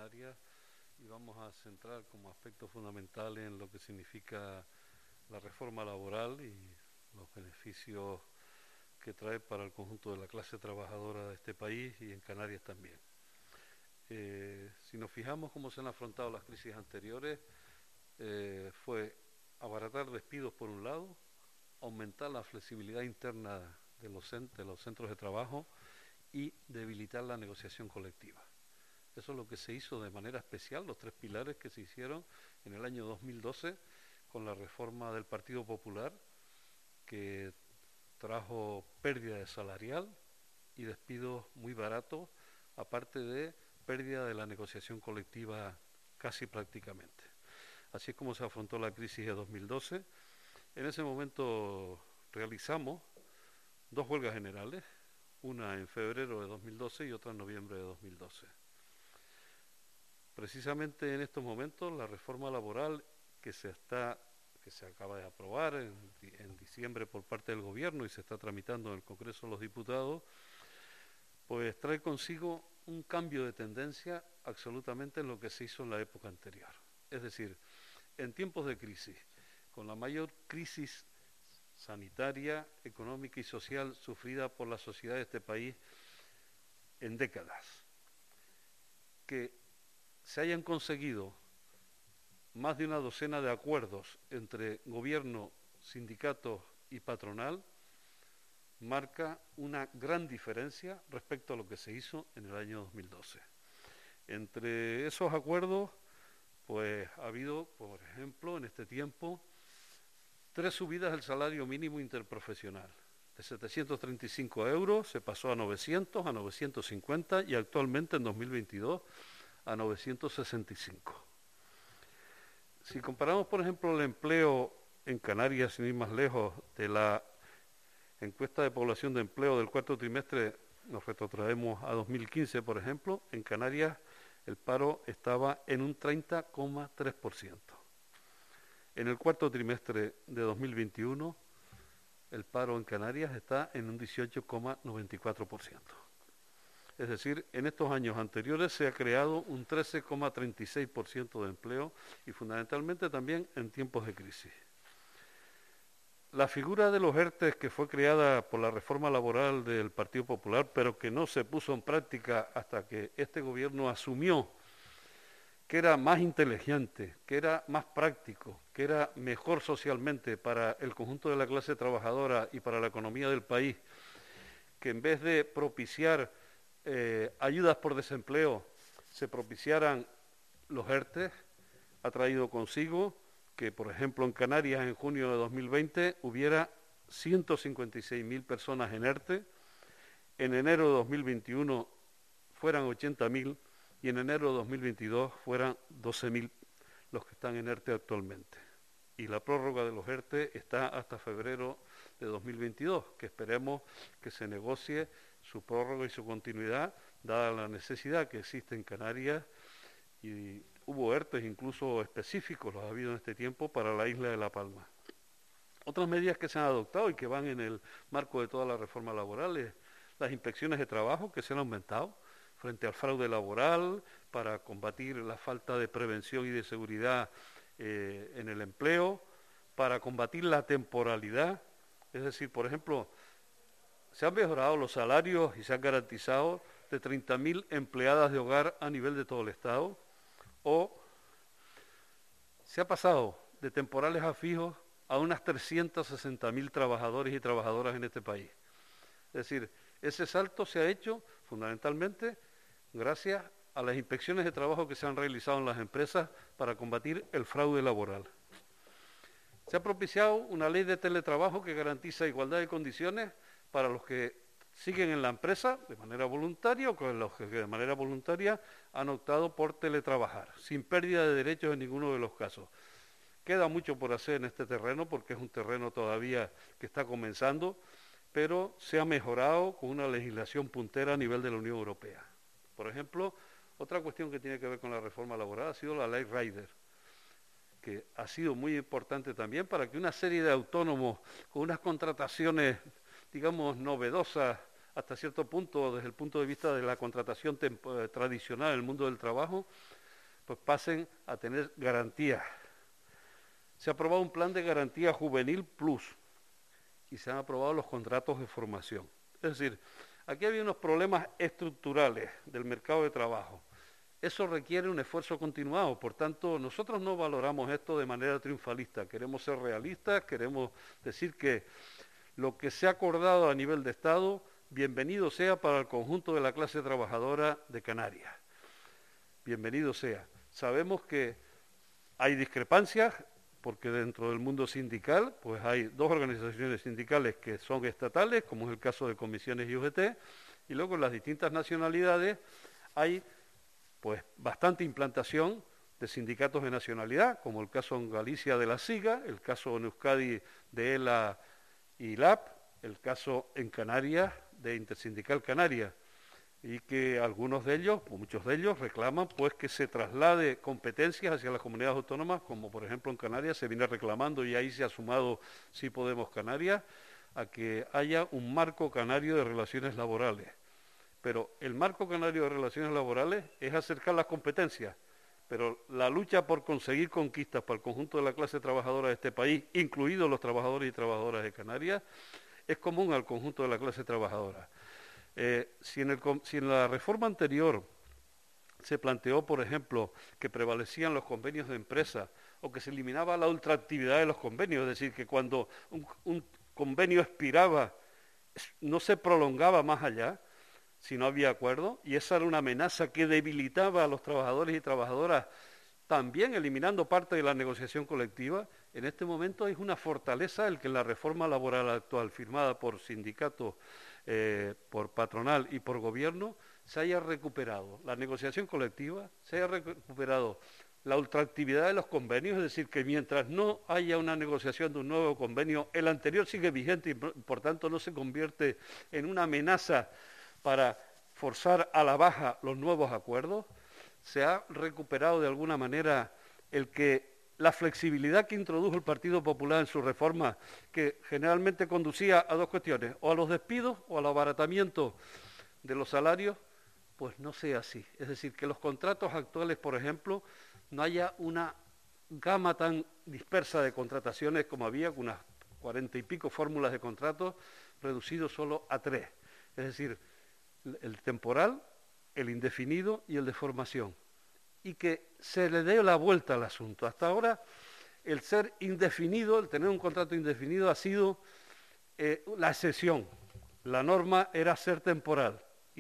Canarias y vamos a centrar como aspecto fundamental en lo que significa la reforma laboral y los beneficios que trae para el conjunto de la clase trabajadora de este país y en Canarias también. Si nos fijamos cómo se han afrontado las crisis anteriores, fue abaratar despidos por un lado, aumentar la flexibilidad interna de los centros de trabajo y debilitar la negociación colectiva. Eso es lo que se hizo de manera especial, los tres pilares que se hicieron en el año 2012 con la reforma del Partido Popular, que trajo pérdida de salarial y despidos muy baratos, aparte de pérdida de la negociación colectiva casi prácticamente. Así es como se afrontó la crisis de 2012. En ese momento realizamos dos huelgas generales, una en febrero de 2012 y otra en noviembre de 2012. Precisamente en estos momentos la reforma laboral que se acaba de aprobar en diciembre por parte del gobierno y se está tramitando en el Congreso de los Diputados, pues trae consigo un cambio de tendencia absolutamente en lo que se hizo en la época anterior. Es decir, en tiempos de crisis, con la mayor crisis sanitaria, económica y social sufrida por la sociedad de este país en décadas, que se hayan conseguido más de una docena de acuerdos entre gobierno, sindicatos y patronal, marca una gran diferencia respecto a lo que se hizo en el año 2012. Entre esos acuerdos, pues ha habido, por ejemplo, en este tiempo, 3 subidas del salario mínimo interprofesional. De 735 euros se pasó a 900, a 950 y actualmente en 2022 a 965. Si comparamos, por ejemplo, el empleo en Canarias, sin ir más lejos, de la encuesta de población de empleo del cuarto trimestre, nos retrotraemos a 2015, por ejemplo, en Canarias el paro estaba en un 30,3%. En el cuarto trimestre de 2021, el paro en Canarias está en un 18,94%. Es decir, en estos años anteriores se ha creado un 13,36% de empleo y fundamentalmente también en tiempos de crisis. La figura de los ERTE, que fue creada por la reforma laboral del Partido Popular, pero que no se puso en práctica hasta que este gobierno asumió que era más inteligente, que era más práctico, que era mejor socialmente para el conjunto de la clase trabajadora y para la economía del país, que en vez de propiciar ayudas por desempleo se propiciaran los ERTE, ha traído consigo que, por ejemplo, en Canarias en junio de 2020 hubiera 156.000 personas en ERTE, en enero de 2021 fueran 80.000 y en enero de 2022 fueran 12.000 los que están en ERTE actualmente. Y la prórroga de los ERTE está hasta febrero de 2022, que esperemos que se negocie su prórroga y su continuidad, dada la necesidad que existe en Canarias, y hubo ERTE incluso específicos, los ha habido en este tiempo, para la isla de La Palma. Otras medidas que se han adoptado y que van en el marco de toda la reforma laboral es las inspecciones de trabajo, que se han aumentado frente al fraude laboral, para combatir la falta de prevención y de seguridad en el empleo, para combatir la temporalidad. Es decir, por ejemplo, se han mejorado los salarios y se han garantizado de 30.000 empleadas de hogar a nivel de todo el Estado, o se ha pasado de temporales a fijos a unas 360.000 trabajadores y trabajadoras en este país. Es decir, ese salto se ha hecho fundamentalmente gracias a las inspecciones de trabajo que se han realizado en las empresas para combatir el fraude laboral. Se ha propiciado una ley de teletrabajo que garantiza igualdad de condiciones para los que siguen en la empresa de manera voluntaria o con los que de manera voluntaria han optado por teletrabajar, sin pérdida de derechos en ninguno de los casos. Queda mucho por hacer en este terreno porque es un terreno todavía que está comenzando, pero se ha mejorado con una legislación puntera a nivel de la Unión Europea. Por ejemplo, otra cuestión que tiene que ver con la reforma laboral ha sido la ley Rider, que ha sido muy importante también para que una serie de autónomos con unas contrataciones, digamos, novedosas hasta cierto punto, desde el punto de vista de la contratación tradicional en el mundo del trabajo, pues pasen a tener garantías. Se ha aprobado un plan de garantía juvenil plus y se han aprobado los contratos de formación. Es decir, aquí había unos problemas estructurales del mercado de trabajo. Eso requiere un esfuerzo continuado, por tanto, nosotros no valoramos esto de manera triunfalista, queremos ser realistas, queremos decir que lo que se ha acordado a nivel de Estado, bienvenido sea para el conjunto de la clase trabajadora de Canarias. Bienvenido sea. Sabemos que hay discrepancias, porque dentro del mundo sindical, pues hay dos organizaciones sindicales que son estatales, como es el caso de Comisiones y UGT, y luego en las distintas nacionalidades hay pues bastante implantación de sindicatos de nacionalidad, como el caso en Galicia de la SIGA, el caso en Euskadi de ELA y LAP, el caso en Canarias de Intersindical Canaria, y que algunos de ellos, o muchos de ellos, reclaman pues que se traslade competencias hacia las comunidades autónomas, como por ejemplo en Canarias se viene reclamando, y ahí se ha sumado Sí Podemos Canarias, a que haya un marco canario de relaciones laborales. Pero el marco canario de relaciones laborales es acercar las competencias, pero la lucha por conseguir conquistas para el conjunto de la clase trabajadora de este país, incluidos los trabajadores y trabajadoras de Canarias, es común al conjunto de la clase trabajadora. Si en la reforma anterior se planteó, por ejemplo, que prevalecían los convenios de empresa o que se eliminaba la ultraactividad de los convenios, es decir, que cuando un convenio expiraba no se prolongaba más allá, si no había acuerdo, y esa era una amenaza que debilitaba a los trabajadores y trabajadoras, también eliminando parte de la negociación colectiva. En este momento es una fortaleza el que la reforma laboral actual, firmada por sindicatos, por patronal y por gobierno, se haya recuperado la negociación colectiva, se haya recuperado la ultraactividad de los convenios, es decir, que mientras no haya una negociación de un nuevo convenio, el anterior sigue vigente y por tanto no se convierte en una amenaza para forzar a la baja los nuevos acuerdos. Se ha recuperado de alguna manera la flexibilidad que introdujo el Partido Popular en su reforma, que generalmente conducía a dos cuestiones, o a los despidos o al abaratamiento de los salarios, pues no sea así. Es decir, que los contratos actuales, por ejemplo, no haya una gama tan dispersa de contrataciones como había, con unas 40 y pico fórmulas de contratos, reducidos solo a 3. Es decir, el temporal, el indefinido y el de formación. Y que se le dé la vuelta al asunto. Hasta ahora, el ser indefinido, el tener un contrato indefinido, ha sido la excepción. La norma era ser temporal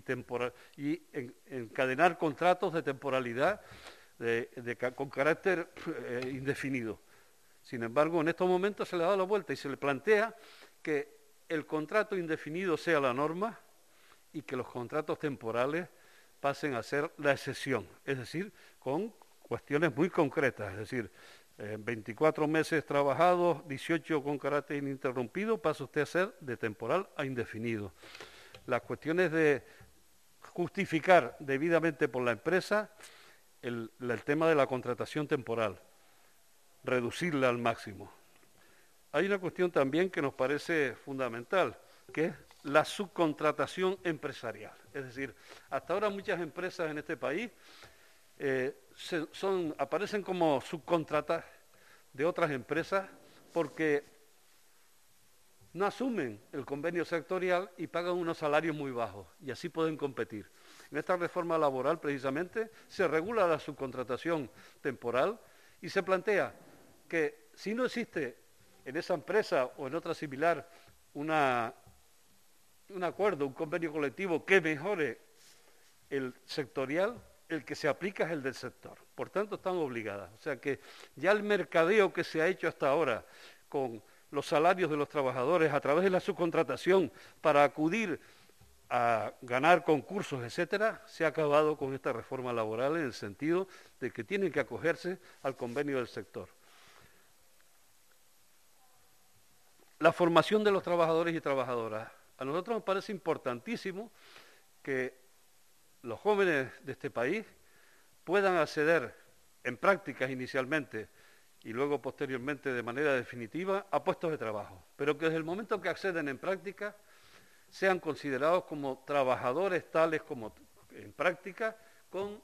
y encadenar contratos de temporalidad con carácter indefinido. Sin embargo, en estos momentos se le ha dado la vuelta y se le plantea que el contrato indefinido sea la norma y que los contratos temporales pasen a ser la excepción, es decir, con cuestiones muy concretas, es decir, 24 meses trabajados, 18 con carácter ininterrumpido, pasa usted a ser de temporal a indefinido. Las cuestiones de justificar debidamente por la empresa el tema de la contratación temporal, reducirla al máximo. Hay una cuestión también que nos parece fundamental, que es la subcontratación empresarial. Es decir, hasta ahora muchas empresas en este país aparecen como subcontratas de otras empresas porque no asumen el convenio sectorial y pagan unos salarios muy bajos y así pueden competir. En esta reforma laboral, precisamente, se regula la subcontratación temporal y se plantea que si no existe en esa empresa o en otra similar un acuerdo, un convenio colectivo que mejore el sectorial, el que se aplica es el del sector. Por tanto, están obligadas. O sea que ya el mercadeo que se ha hecho hasta ahora con los salarios de los trabajadores a través de la subcontratación para acudir a ganar concursos, etcétera, se ha acabado con esta reforma laboral en el sentido de que tienen que acogerse al convenio del sector. La formación de los trabajadores y trabajadoras. A nosotros nos parece importantísimo que los jóvenes de este país puedan acceder en prácticas inicialmente y luego posteriormente de manera definitiva a puestos de trabajo, pero que desde el momento que acceden en práctica sean considerados como trabajadores tales como en práctica, con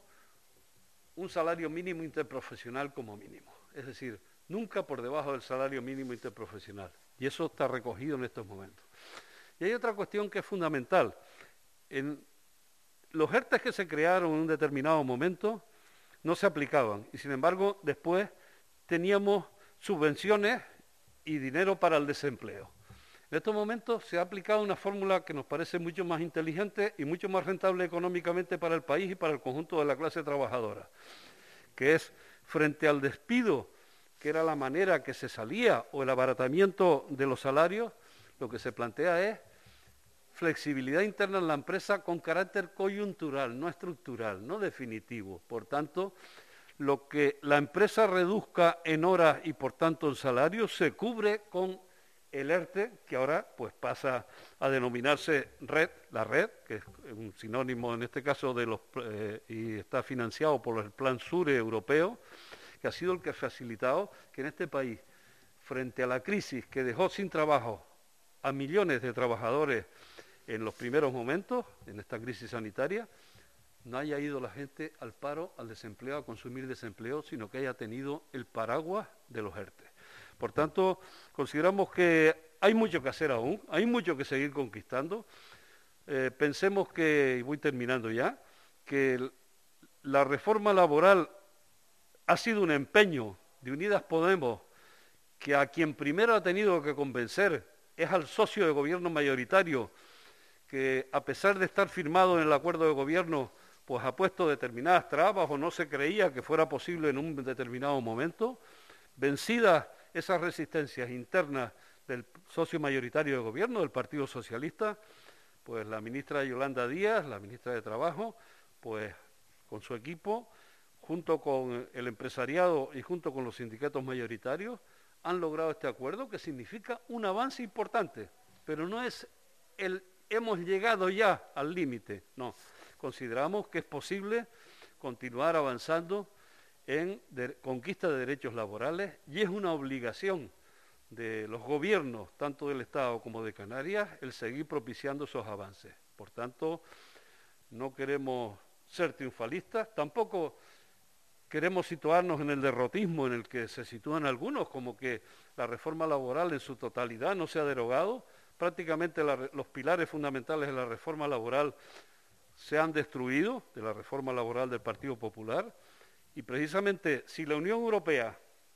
un salario mínimo interprofesional como mínimo. Es decir, nunca por debajo del salario mínimo interprofesional. Y eso está recogido en estos momentos. Y hay otra cuestión que es fundamental. En los ERTE que se crearon en un determinado momento no se aplicaban. Y sin embargo, después teníamos subvenciones y dinero para el desempleo. En estos momentos se ha aplicado una fórmula que nos parece mucho más inteligente y mucho más rentable económicamente para el país y para el conjunto de la clase trabajadora, que es frente al despido, que era la manera que se salía, o el abaratamiento de los salarios, lo que se plantea es flexibilidad interna en la empresa con carácter coyuntural, no estructural, no definitivo. Por tanto, lo que la empresa reduzca en horas y por tanto en salarios se cubre con el ERTE, que ahora pues pasa a denominarse red, la red, que es un sinónimo en este caso de los y está financiado por el Plan Sure europeo, que ha sido el que ha facilitado que en este país, frente a la crisis que dejó sin trabajo a millones de trabajadores en los primeros momentos, en esta crisis sanitaria, no haya ido la gente al paro, al desempleo, a consumir desempleo, sino que haya tenido el paraguas de los ERTE. Por tanto, consideramos que hay mucho que hacer aún, hay mucho que seguir conquistando. Pensemos que, y voy terminando ya, que la reforma laboral ha sido un empeño de Unidas Podemos, que a quien primero ha tenido que convencer es al socio de gobierno mayoritario, que a pesar de estar firmado en el acuerdo de gobierno, pues ha puesto determinadas trabas o no se creía que fuera posible en un determinado momento. Vencidas esas resistencias internas del socio mayoritario de gobierno, del Partido Socialista, pues la ministra Yolanda Díaz, la ministra de Trabajo, pues con su equipo, junto con el empresariado y junto con los sindicatos mayoritarios, han logrado este acuerdo que significa un avance importante, pero no es el hemos llegado ya al límite, no. Consideramos que es posible continuar avanzando en conquista de derechos laborales y es una obligación de los gobiernos, tanto del Estado como de Canarias, el seguir propiciando esos avances. Por tanto, no queremos ser triunfalistas, tampoco queremos situarnos en el derrotismo en el que se sitúan algunos, como que la reforma laboral en su totalidad no se ha derogado. Prácticamente los pilares fundamentales de la reforma laboral se han destruido, de la reforma laboral del Partido Popular, y precisamente si la Unión Europea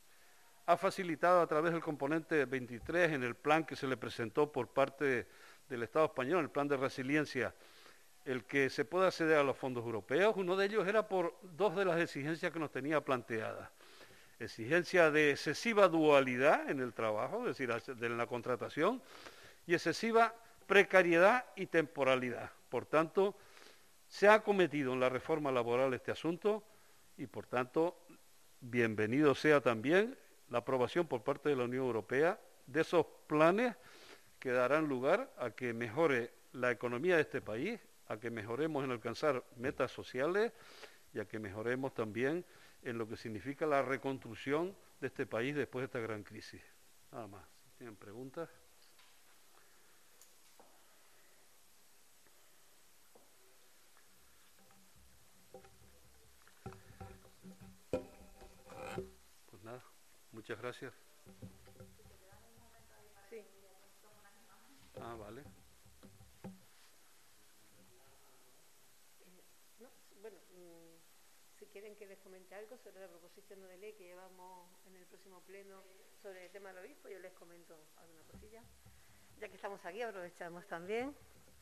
ha facilitado a través del componente 23 en el plan que se le presentó por parte del Estado español, el plan de resiliencia, el que se pueda acceder a los fondos europeos, uno de ellos era por dos de las exigencias que nos tenía planteadas. Exigencia de excesiva dualidad en el trabajo, es decir, de la contratación, y excesiva precariedad y temporalidad. Por tanto, se ha cometido en la reforma laboral este asunto y, por tanto, bienvenido sea también la aprobación por parte de la Unión Europea de esos planes que darán lugar a que mejore la economía de este país, a que mejoremos en alcanzar metas sociales y a que mejoremos también en lo que significa la reconstrucción de este país después de esta gran crisis. Nada más. ¿Tienen preguntas? Pues nada, muchas gracias. Sí. Ah, vale. No, bueno, si quieren que les comente algo sobre la proposición no de ley que llevamos en el próximo pleno sobre el tema del obispo, yo les comento alguna cosilla. Ya que estamos aquí, aprovechamos también.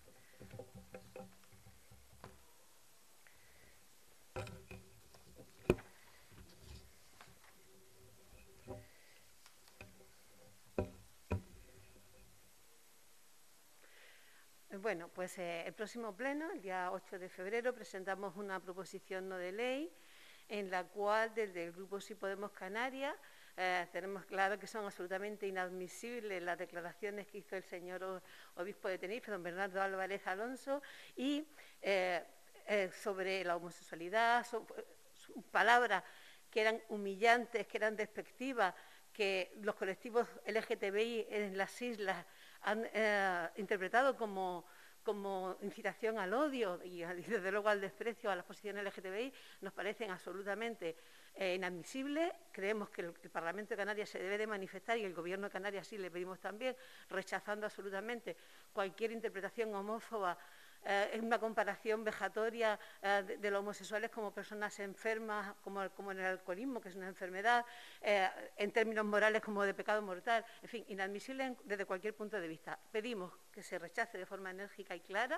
Bueno, pues el próximo pleno, el día 8 de febrero, presentamos una proposición no de ley en la cual desde el Grupo Sí Podemos Canarias tenemos claro que son absolutamente inadmisibles las declaraciones que hizo el señor obispo de Tenerife, don Bernardo Álvarez Alonso, y sobre la homosexualidad, palabras que eran humillantes, que eran despectivas, que los colectivos LGTBI en las islas han interpretado como como incitación al odio y desde luego al desprecio a las posiciones LGTBI nos parecen absolutamente inadmisibles. Creemos que el Parlamento de Canarias se debe de manifestar, y el Gobierno de Canarias sí le pedimos también, rechazando absolutamente cualquier interpretación homófoba en una comparación vejatoria de los homosexuales como personas enfermas, como en el alcoholismo, que es una enfermedad, en términos morales como de pecado mortal, en fin, inadmisible desde cualquier punto de vista. Pedimos que se rechace de forma enérgica y clara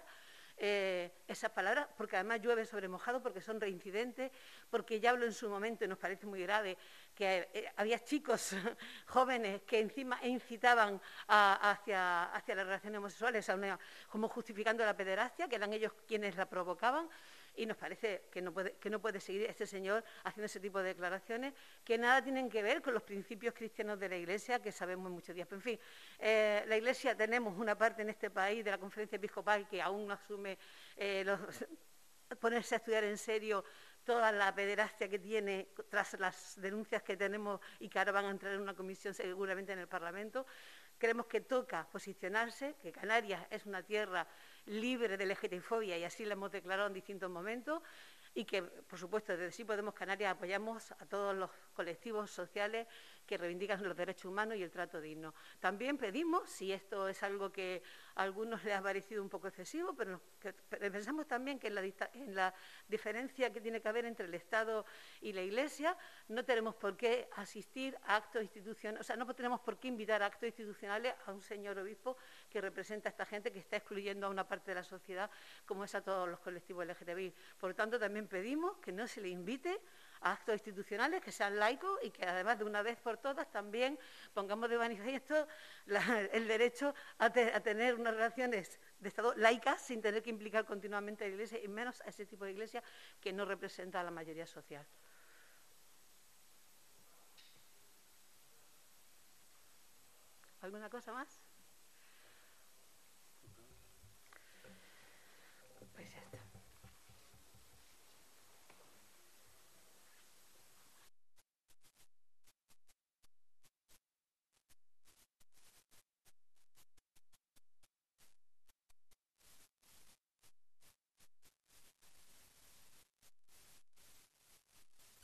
esas palabras, porque además llueve sobre mojado, porque son reincidentes, porque ya habló en su momento, y nos parece muy grave, que había chicos jóvenes que encima incitaban hacia las relaciones homosexuales, como justificando la pederastia, que eran ellos quienes la provocaban. Y nos parece que no puede seguir este señor haciendo ese tipo de declaraciones que nada tienen que ver con los principios cristianos de la Iglesia, que sabemos en muchos días. Pero, en fin, la Iglesia, tenemos una parte en este país de la Conferencia Episcopal que aún no asume ponerse a estudiar en serio toda la pederastia que tiene tras las denuncias que tenemos y que ahora van a entrar en una comisión seguramente en el Parlamento. Creemos que toca posicionarse, que Canarias es una tierra libre de LGTBI-fobia y así lo hemos declarado en distintos momentos, y que, por supuesto, desde Sí Podemos Canarias apoyamos a todos los colectivos sociales que reivindican los derechos humanos y el trato digno. También pedimos, si esto es algo que a algunos les ha parecido un poco excesivo, pero pensamos también que en la diferencia que tiene que haber entre el Estado y la Iglesia, no tenemos por qué asistir a actos institucionales, o sea, no tenemos por qué invitar a actos institucionales a un señor obispo que representa a esta gente que está excluyendo a una parte de la sociedad, como es a todos los colectivos LGTBI. Por lo tanto, también pedimos que no se le invite a actos institucionales que sean laicos y que además de una vez por todas también pongamos de manifiesto el derecho a tener unas relaciones de Estado laicas sin tener que implicar continuamente a la Iglesia, y menos a ese tipo de Iglesia que no representa a la mayoría social. ¿Alguna cosa más? Pues ya está.